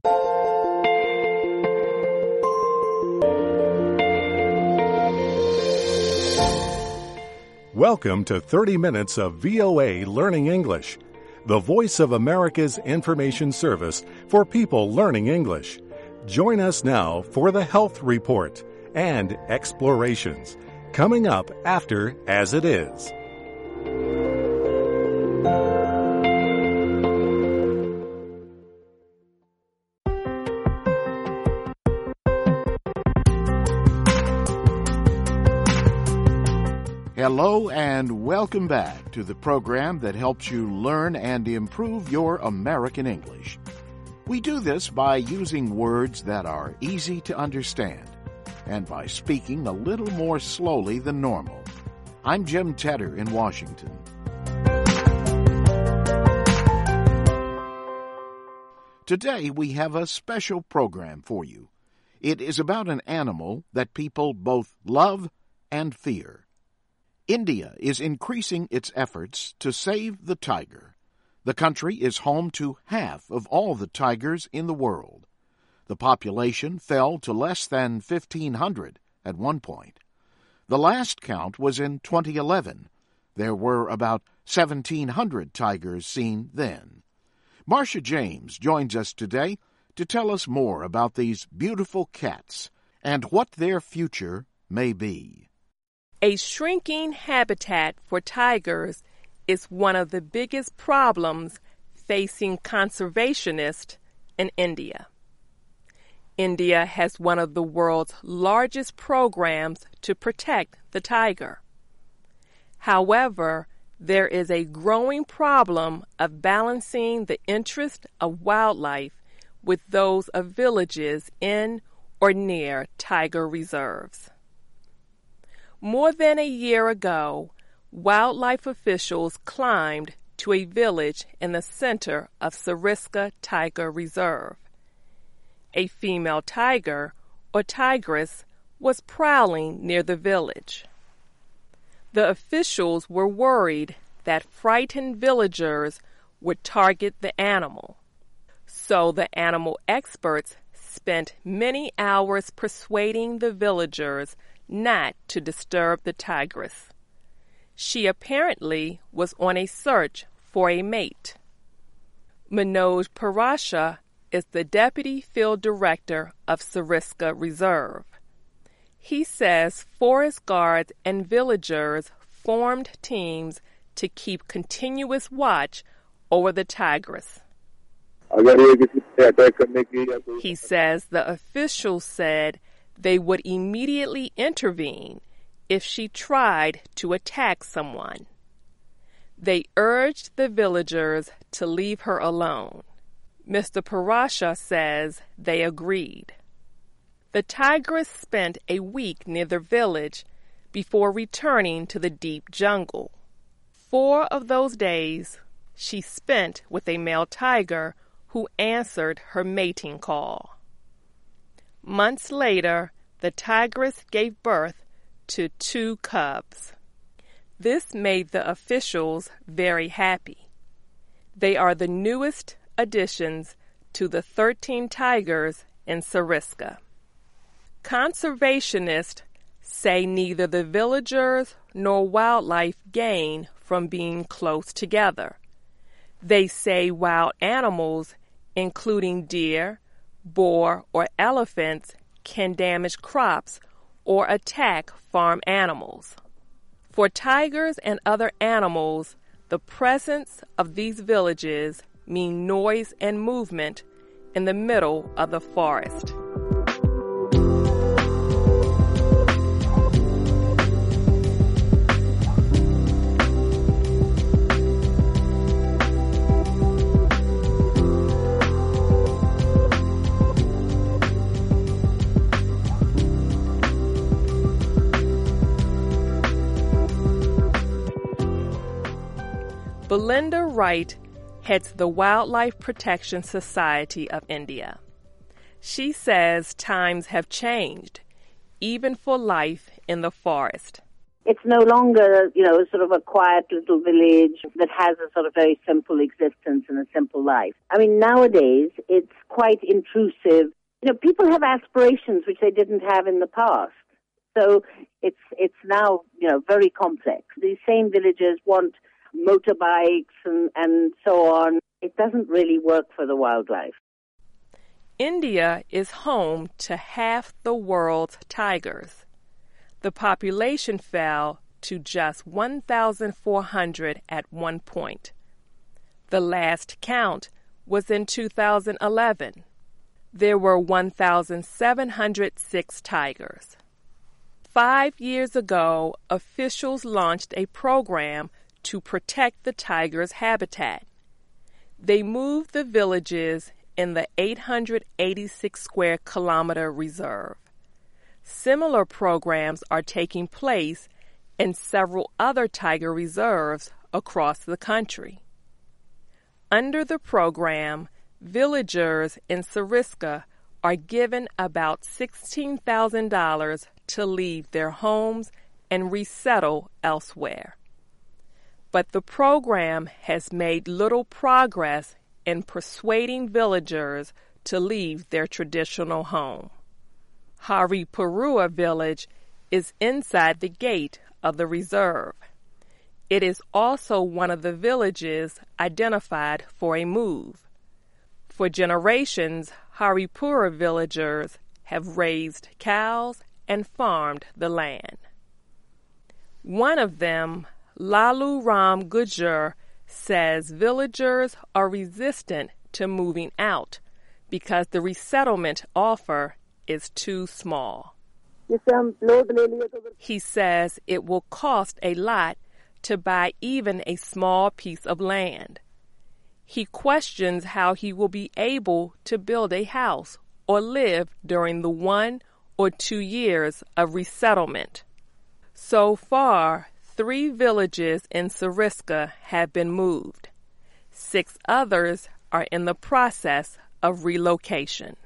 Welcome to 30 Minutes of VOA Learning English, the voice of America's information service for people learning English. Join us now for the Health Report and Explorations, coming up after As It Is. Hello and welcome back to the program that helps you learn and improve your American English. We do this by using words that are easy to understand and by speaking a little more slowly than normal. I'm Jim Tedder in Washington. Today we have a special program for you. It is about an animal that people both love and fear. India is increasing its efforts to save the tiger. The country is home to half of all the tigers in the world. The population fell to less than 1,500 at one point. The last count was in 2011. There were about 1,700 tigers seen then. Marcia James joins us today to tell us more about these beautiful cats and what their future may be. A shrinking habitat for tigers is one of the biggest problems facing conservationists in India. India has one of the world's largest programs to protect the tiger. However, there is a growing problem of balancing the interest of wildlife with those of villages in or near tiger reserves. More than a year ago, wildlife officials climbed to a village in the center of Sariska Tiger Reserve. A female tiger, or tigress, was prowling near the village. The officials were worried that frightened villagers would target the animal. So the animal experts spent many hours persuading the villagers not to disturb the tigress. She apparently was on a search for a mate. Manoj Parasha is the deputy field director of Sariska Reserve. He says forest guards and villagers formed teams to keep continuous watch over the tigress. He says the officials said they would immediately intervene if she tried to attack someone. They urged the villagers to leave her alone. Mr. Parasha says they agreed. The tigress spent a week near the village before returning to the deep jungle. 4 of those days she spent with a male tiger who answered her mating call. Months later, the tigress gave birth to 2 cubs. This made the officials very happy. They are the newest additions to the 13 tigers in Sariska. Conservationists say neither the villagers nor wildlife gain from being close together. They say wild animals, including deer, boar, or elephants, can damage crops or attack farm animals. For tigers and other animals, the presence of these villages mean noise and movement in the middle of the forest. Belinda Wright heads the Wildlife Protection Society of India. She says times have changed, even for life in the forest. It's no longer, sort of a quiet little village that has a sort of very simple existence and a simple life. I mean, nowadays, it's quite intrusive. People have aspirations which they didn't have in the past. So it's now, very complex. These same villagers want motorbikes and so on. It doesn't really work for the wildlife. India is home to half the world's tigers. The population fell to just 1,400 at one point. The last count was in 2011. There were 1,706 tigers. 5 years ago, officials launched a program to protect the tigers' habitat. They moved the villages in the 886 square kilometer reserve. Similar programs are taking place in several other tiger reserves across the country. Under the program, villagers in Sariska are given about $16,000 to leave their homes and resettle elsewhere. But the program has made little progress in persuading villagers to leave their traditional home. Haripurua village is inside the gate of the reserve. It is also one of the villages identified for a move. For generations, Haripura villagers have raised cows and farmed the land. One of them, Lalu Ram Gujjar, says villagers are resistant to moving out because the resettlement offer is too small. He says it will cost a lot to buy even a small piece of land. He questions how he will be able to build a house or live during the 1 or 2 years of resettlement. So far, 3 villages in Sariska have been moved. 6 others are in the process of relocation.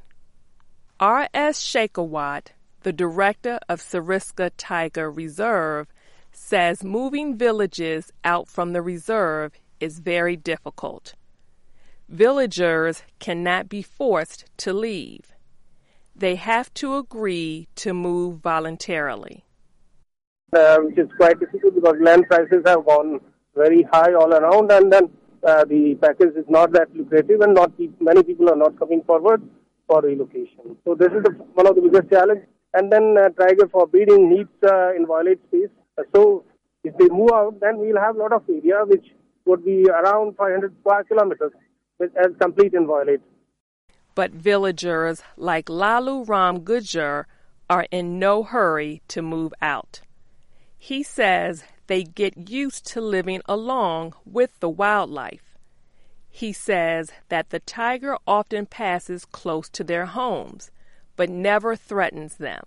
R.S. Shekhawat, the director of Sariska Tiger Reserve, says moving villages out from the reserve is very difficult. Villagers cannot be forced to leave. They have to agree to move voluntarily. Which is quite difficult because land prices have gone very high all around, and then the package is not that lucrative, and many people are not coming forward for relocation. So this is one of the biggest challenges. And then tiger for breeding needs inviolate space. So if they move out, then we'll have a lot of area which would be around 500 square kilometers as complete inviolate. But villagers like Lalu Ram Gujjar are in no hurry to move out. He says they get used to living along with the wildlife. He says that the tiger often passes close to their homes, but never threatens them.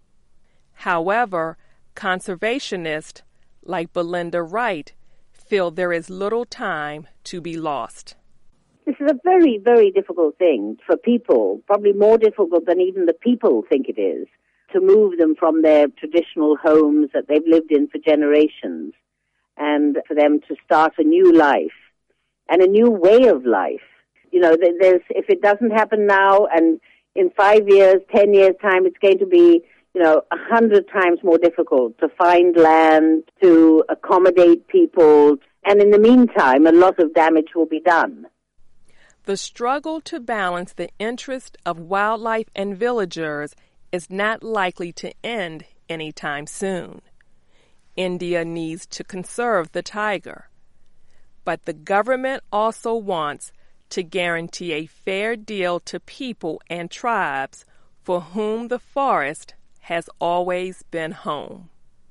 However, conservationists like Belinda Wright feel there is little time to be lost. This is a very, very difficult thing for people, probably more difficult than even the people think it is, to move them from their traditional homes that they've lived in for generations and for them to start a new life and a new way of life. If it doesn't happen now and in 5 years, 10 years' time, it's going to be, 100 times more difficult to find land, to accommodate people, and in the meantime, a lot of damage will be done. The struggle to balance the interest of wildlife and villagers is not likely to end anytime soon. India needs to conserve the tiger. But the government also wants to guarantee a fair deal to people and tribes for whom the forest has always been home.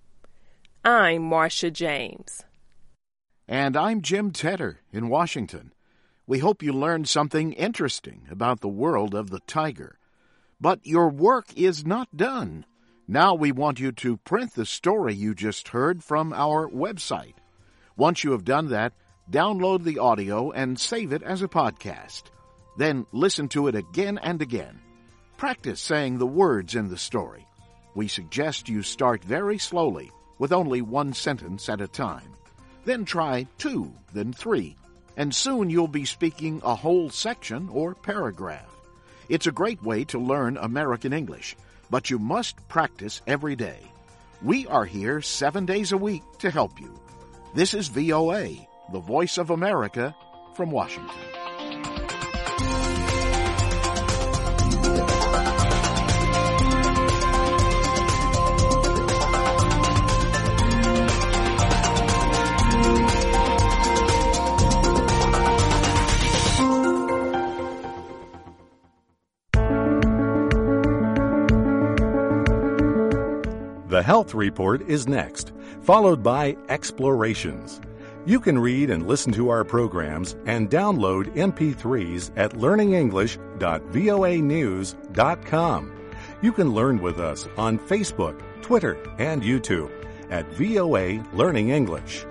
I'm Marcia James. And I'm Jim Tedder in Washington. We hope you learned something interesting about the world of the tiger. But your work is not done. Now we want you to print the story you just heard from our website. Once you have done that, download the audio and save it as a podcast. Then listen to it again and again. Practice saying the words in the story. We suggest you start very slowly with only one sentence at a time. Then try 2, then 3, and soon you'll be speaking a whole section or paragraph. It's a great way to learn American English, but you must practice every day. We are here 7 days a week to help you. This is VOA, the Voice of America, from Washington. The Health Report is next, followed by Explorations. You can read and listen to our programs and download MP3s at learningenglish.voanews.com. You can learn with us on Facebook, Twitter, and YouTube at VOA Learning English.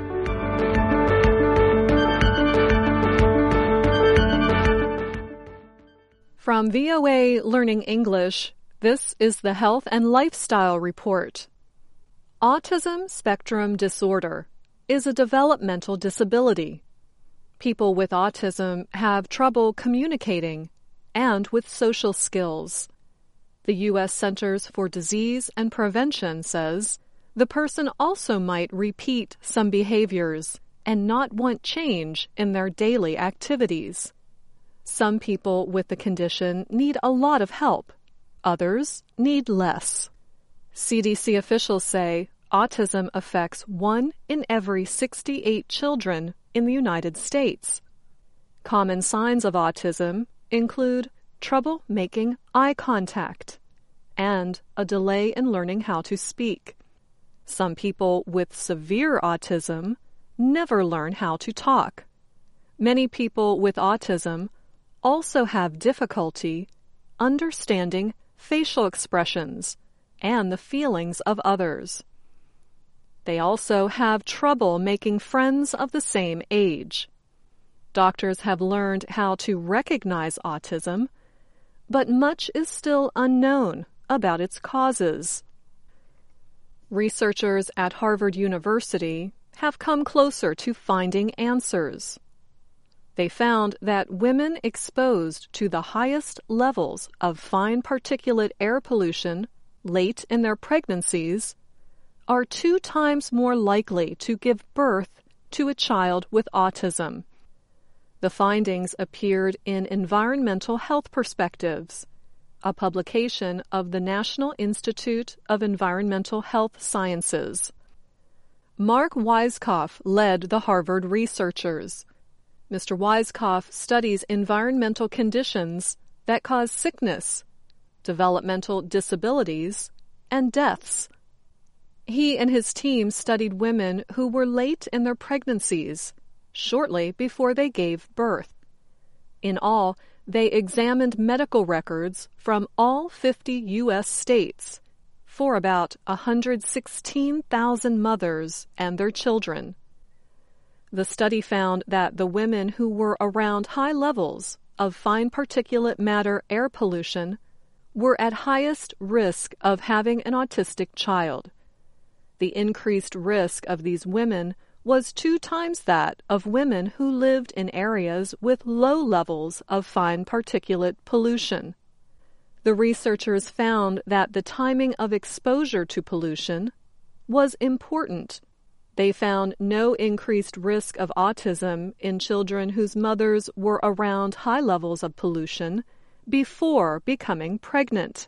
From VOA Learning English, this is the Health and Lifestyle Report. Autism spectrum disorder is a developmental disability. People with autism have trouble communicating and with social skills. The U.S. Centers for Disease and Prevention says the person also might repeat some behaviors and not want change in their daily activities. Some people with the condition need a lot of help. Others need less. CDC officials say autism affects 1 in every 68 children in the United States. Common signs of autism include trouble making eye contact and a delay in learning how to speak. Some people with severe autism never learn how to talk. Many people with autism also have difficulty understanding facial expressions and the feelings of others. They also have trouble making friends of the same age. Doctors have learned how to recognize autism, but much is still unknown about its causes. Researchers at Harvard University have come closer to finding answers. They found that women exposed to the highest levels of fine particulate air pollution late in their pregnancies are 2 times more likely to give birth to a child with autism. The findings appeared in Environmental Health Perspectives, a publication of the National Institute of Environmental Health Sciences. Mark Weiskopf led the Harvard researchers. Mr. Weiskopf studies environmental conditions that cause sickness, developmental disabilities, and deaths. He and his team studied women who were late in their pregnancies, shortly before they gave birth. In all, they examined medical records from all 50 U.S. states for about 116,000 mothers and their children. The study found that the women who were around high levels of fine particulate matter air pollution were at highest risk of having an autistic child. The increased risk of these women was 2 times that of women who lived in areas with low levels of fine particulate pollution. The researchers found that the timing of exposure to pollution was important. They found no increased risk of autism in children whose mothers were around high levels of pollution before becoming pregnant.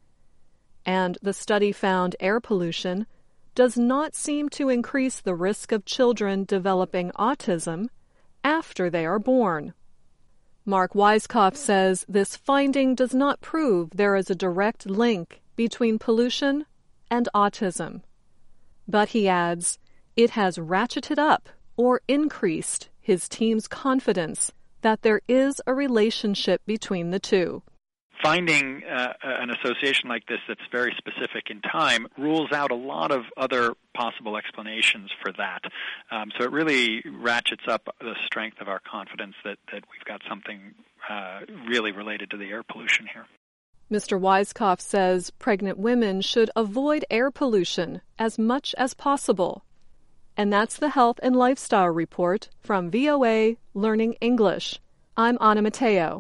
And the study found air pollution does not seem to increase the risk of children developing autism after they are born. Mark Weiskopf says this finding does not prove there is a direct link between pollution and autism. But he adds, it has ratcheted up or increased his team's confidence that there is a relationship between the two. Finding an association like this that's very specific in time rules out a lot of other possible explanations for that. So it really ratchets up the strength of our confidence that we've got something really related to the air pollution here. Mr. Weiskopf says pregnant women should avoid air pollution as much as possible. And that's the Health and Lifestyle Report from VOA Learning English. I'm Anna Mateo.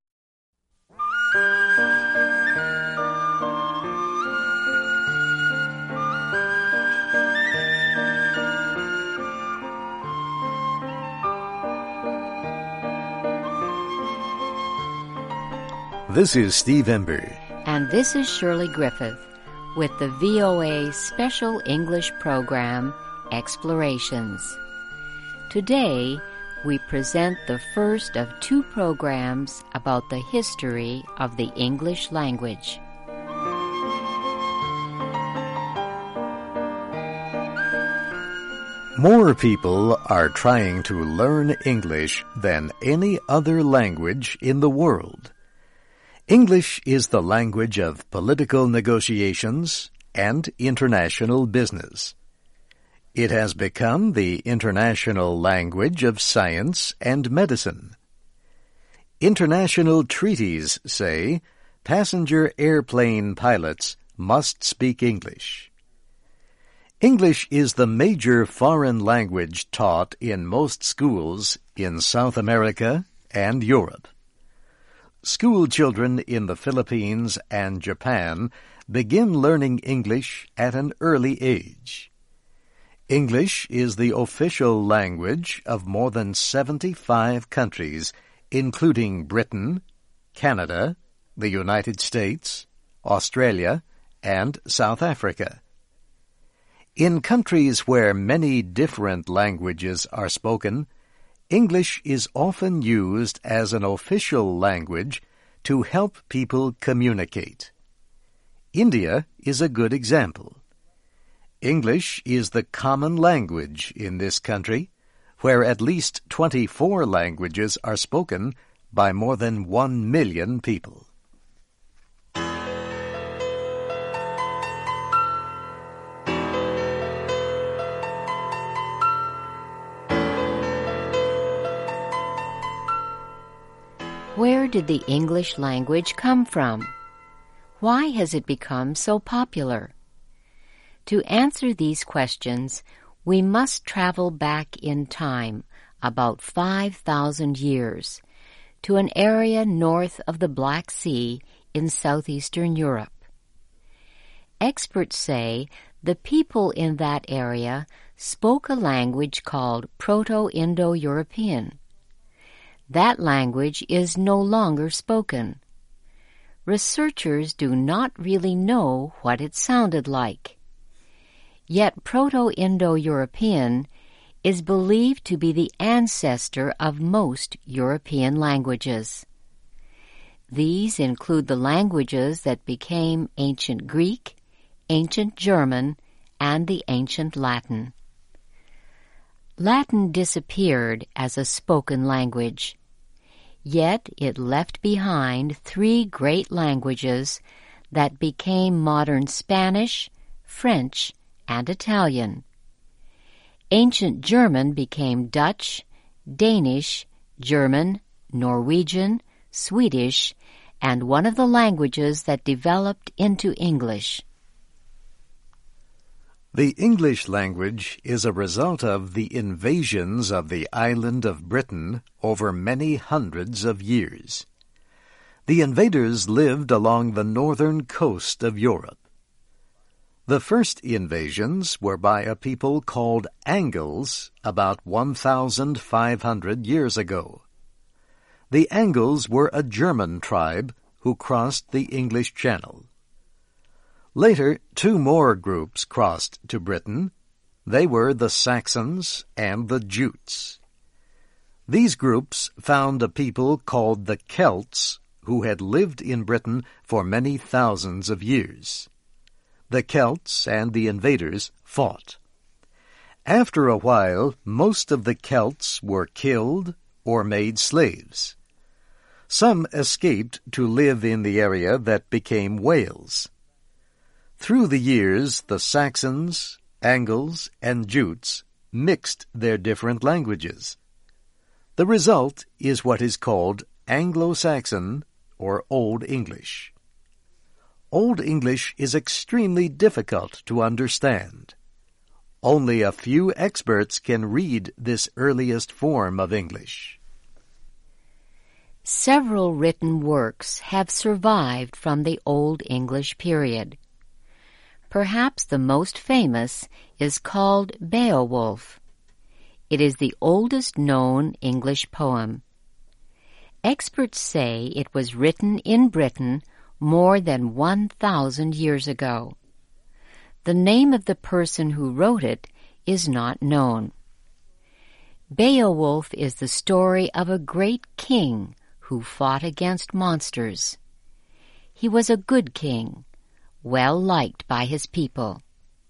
This is Steve Ember. And this is Shirley Griffith with the VOA Special English Program, Explorations. Today, we present the first of two programs about the history of the English language. More people are trying to learn English than any other language in the world. English is the language of political negotiations and international business. It has become the international language of science and medicine. International treaties say passenger airplane pilots must speak English. English is the major foreign language taught in most schools in South America and Europe. School children in the Philippines and Japan begin learning English at an early age. English is the official language of more than 75 countries, including Britain, Canada, the United States, Australia, and South Africa. In countries where many different languages are spoken, English is often used as an official language to help people communicate. India is a good example. English is the common language in this country, where at least 24 languages are spoken by more than 1 million people. Where did the English language come from? Why has it become so popular? To answer these questions, we must travel back in time about 5,000 years to an area north of the Black Sea in southeastern Europe. Experts say the people in that area spoke a language called Proto-Indo-European. That language is no longer spoken. Researchers do not really know what it sounded like. Yet Proto-Indo-European is believed to be the ancestor of most European languages. These include the languages that became Ancient Greek, Ancient German, and the Ancient Latin. Latin disappeared as a spoken language. Yet it left behind three great languages that became modern Spanish, French, and Italian. Ancient German became Dutch, Danish, German, Norwegian, Swedish, and one of the languages that developed into English. The English language is a result of the invasions of the island of Britain over many hundreds of years. The invaders lived along the northern coast of Europe. The first invasions were by a people called Angles about 1,500 years ago. The Angles were a German tribe who crossed the English Channel. Later, two more groups crossed to Britain. They were the Saxons and the Jutes. These groups found a people called the Celts who had lived in Britain for many thousands of years. The Celts and the invaders fought. After a while, most of the Celts were killed or made slaves. Some escaped to live in the area that became Wales. Through the years, the Saxons, Angles, and Jutes mixed their different languages. The result is what is called Anglo-Saxon or Old English. Old English is extremely difficult to understand. Only a few experts can read this earliest form of English. Several written works have survived from the Old English period. Perhaps the most famous is called Beowulf. It is the oldest known English poem. Experts say it was written in Britain more than 1,000 years ago. The name of the person who wrote it is not known. Beowulf is the story of a great king who fought against monsters. He was a good king, well liked by his people.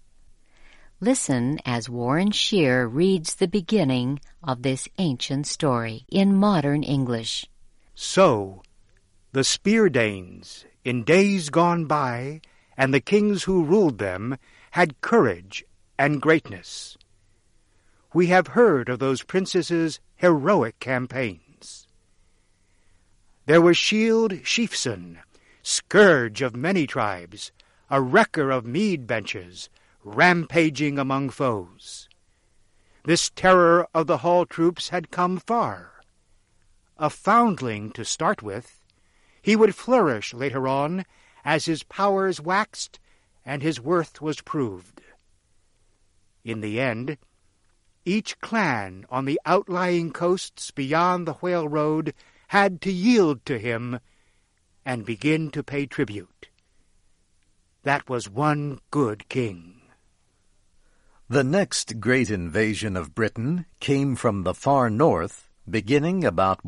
Listen as Warren Shear reads the beginning of this ancient story in modern English. So, the Spear-Danes, in days gone by, and the kings who ruled them, had courage and greatness. We have heard of those princesses' heroic campaigns. There was Shield Sheafson, scourge of many tribes, a wrecker of mead benches, rampaging among foes. This terror of the hall troops had come far. A foundling to start with, he would flourish later on as his powers waxed and his worth was proved. In the end, each clan on the outlying coasts beyond the Whale Road had to yield to him and begin to pay tribute. That was one good king. The next great invasion of Britain came from the far north, beginning about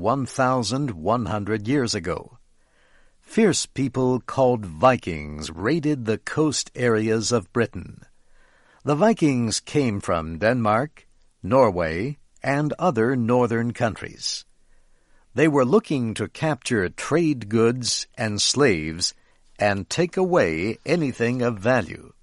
1,100 years ago. Fierce people called Vikings raided the coast areas of Britain. The Vikings came from Denmark, Norway, and other northern countries. They were looking to capture trade goods and slaves and take away anything of value.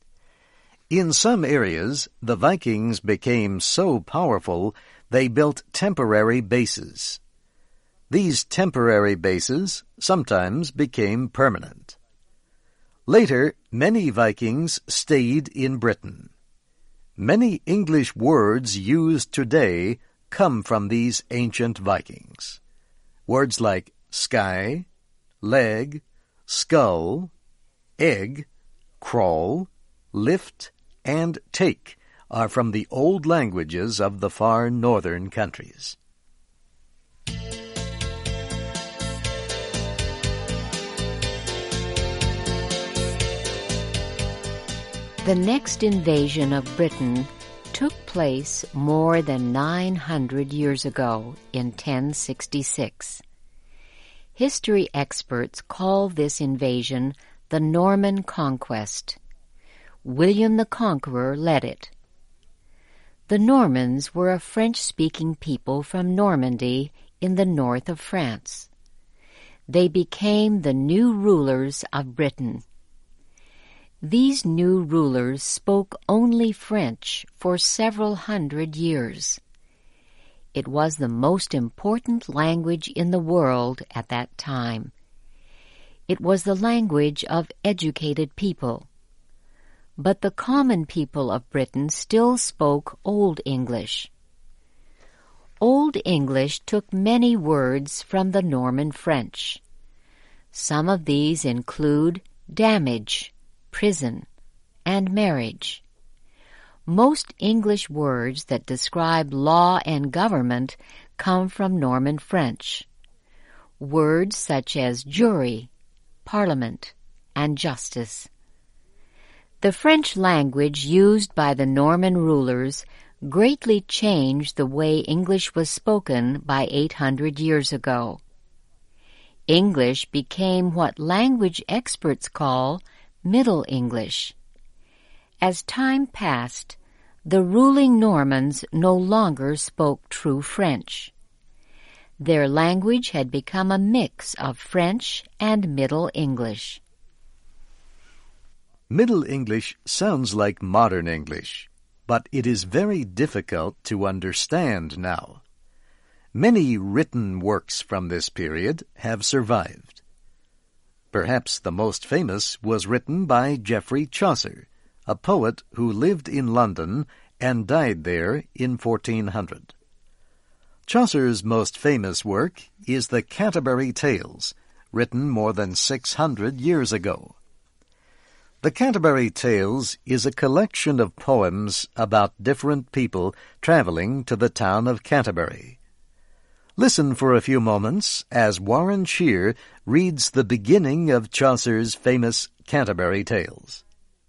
In some areas, the Vikings became so powerful they built temporary bases. These temporary bases sometimes became permanent. Later, many Vikings stayed in Britain. Many English words used today come from these ancient Vikings. Words like sky, leg, skull, egg, crawl, lift, and take are from the old languages of the far northern countries. The next invasion of Britain took place more than 900 years ago in 1066. History experts call this invasion the Norman Conquest. William the Conqueror led it. The Normans were a French-speaking people from Normandy in the north of France. They became the new rulers of Britain. These new rulers spoke only French for several hundred years. It was the most important language in the world at that time. It was the language of educated people. But the common people of Britain still spoke Old English. Old English took many words from the Norman French. Some of these include damage, prison, and marriage. Most English words that describe law and government come from Norman French. Words such as jury, parliament, and justice. The French language used by the Norman rulers greatly changed the way English was spoken by 800 years ago. English became what language experts call Middle English. As time passed, the ruling Normans no longer spoke true French. Their language had become a mix of French and Middle English. Middle English sounds like modern English, but it is very difficult to understand now. Many written works from this period have survived. Perhaps the most famous was written by Geoffrey Chaucer, a poet who lived in London and died there in 1400. Chaucer's most famous work is the Canterbury Tales, written more than 600 years ago. The Canterbury Tales is a collection of poems about different people traveling to the town of Canterbury. Listen for a few moments as Warren Shear reads the beginning of Chaucer's famous Canterbury Tales.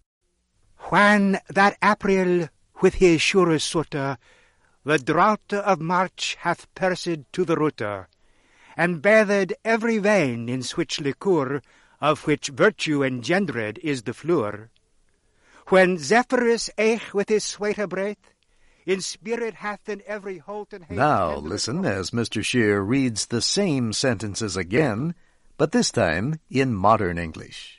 When that April with his sure soote the drought of March hath pierced to the roote, and bathed every vein in switch liquor, of which virtue engendered is the flour. When Zephyrus eke with his sweete breath, in spirit hath in every holt and haze. Now listen as Mr. Shear reads the same sentences again, but this time in modern English.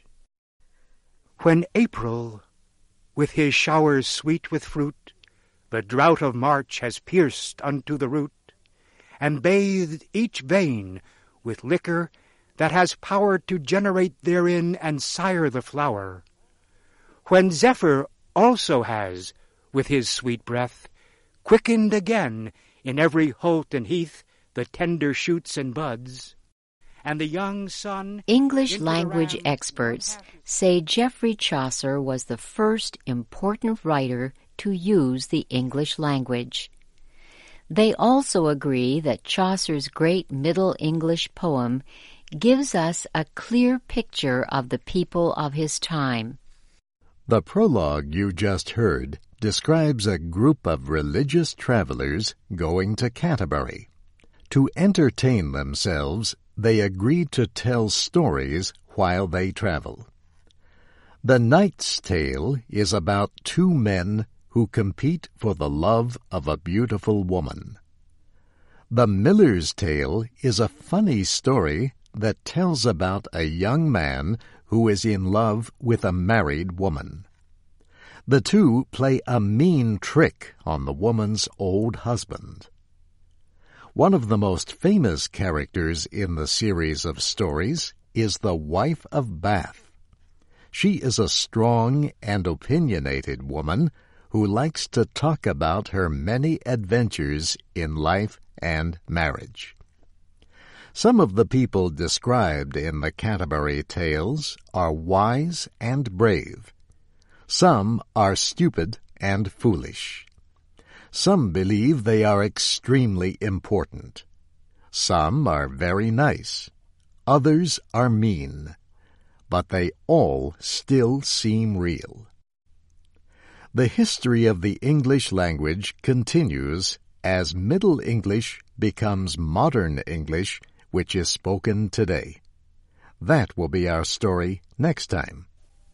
When April, with his showers sweet with fruit, the drought of March has pierced unto the root, and bathed each vein with liquor that has power to generate therein and sire the flower. When Zephyr also has, with his sweet breath, quickened again in every holt and heath the tender shoots and buds, and the young sun... English language experts say Geoffrey Chaucer was the first important writer to use the English language. They also agree that Chaucer's great Middle English poem gives us a clear picture of the people of his time. The prologue you just heard describes a group of religious travelers going to Canterbury. To entertain themselves, they agreed to tell stories while they travel. The Knight's Tale is about two men who compete for the love of a beautiful woman. The Miller's Tale is a funny story that tells about a young man who is in love with a married woman. The two play a mean trick on the woman's old husband. One of the most famous characters in the series of stories is the Wife of Bath. She is a strong and opinionated woman who likes to talk about her many adventures in life and marriage. Some of the people described in the Canterbury Tales are wise and brave. Some are stupid and foolish. Some believe they are extremely important. Some are very nice. Others are mean. But they all still seem real. The history of the English language continues as Middle English becomes Modern English, which is spoken today. That will be our story next time.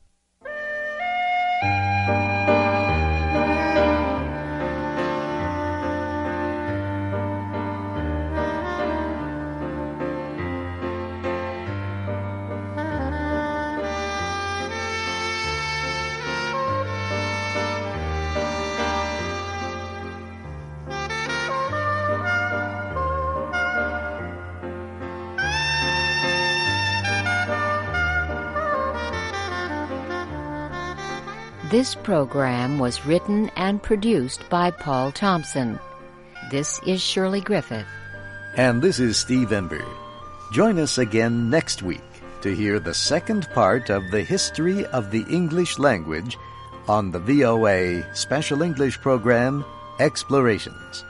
This program was written and produced by Paul Thompson. This is Shirley Griffith. And this is Steve Ember. Join us again next week to hear the second part of the history of the English language on the VOA Special English program, Explorations.